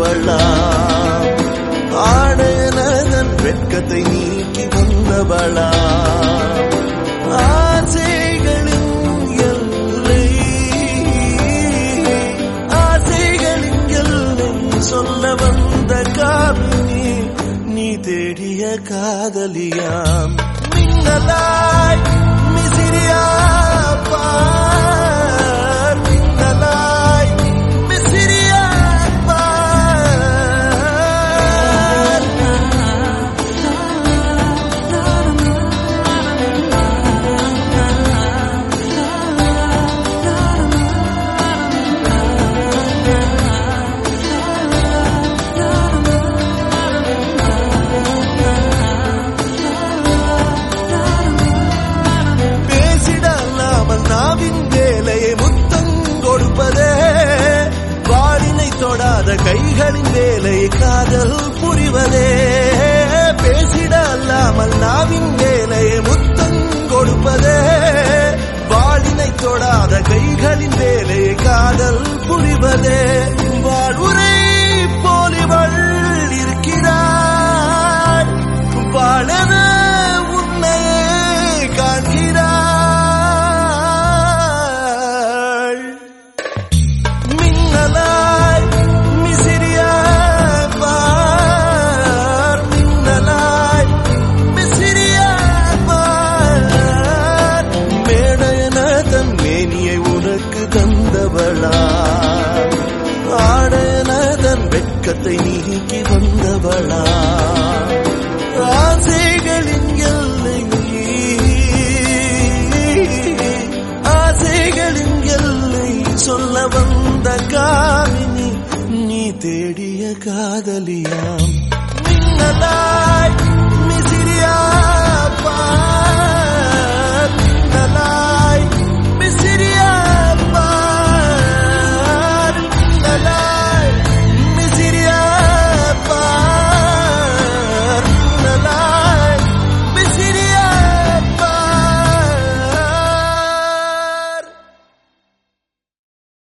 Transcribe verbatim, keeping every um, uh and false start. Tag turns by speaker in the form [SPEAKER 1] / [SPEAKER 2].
[SPEAKER 1] தந்தவளா ஆடையனதன் வெட்கத்தை நீக்கி வந்தவளா ஆசைகளின் எல்லை ஆசைகளின் எல்லை சொல்ல வந்த காவினி நீ தேடிய காதலியாம் மின்னலாய் மிசிறியா பார் மின்னலாய் மிசிறியா பார் பேசிடாமல் நாவின் வேலையை முத்தம் கொடுப்பதே வாளினை தொடாத கைகளின் வேலையை காதல் புரிவதே பேசிட அல்லாமல் நாவின் வேலையை முத்தம் கொடுப்பதே வாளினை தொடாத கைகளின் வேலையை காதல் புரிவதே வாழ்வுரை போலிவள் இருக்கிறார் வாழன உன்னையே காண்கிறாள் மின்னலாய் மிசிறியா பார் மின்னலாய் மிசிறியா பார் மேடையன தன் மேனியை உனக்கு தந்தவளா ஆடையனதன் வெட்கத்தை நீக்கி வந்தவளா ஆசைகளின் எல்லை ஆசைகளின் எல்லை சொல்ல வந்த காவினி நீ தேடிய காதலியாம் மின்னலாய் மிசிறியா பா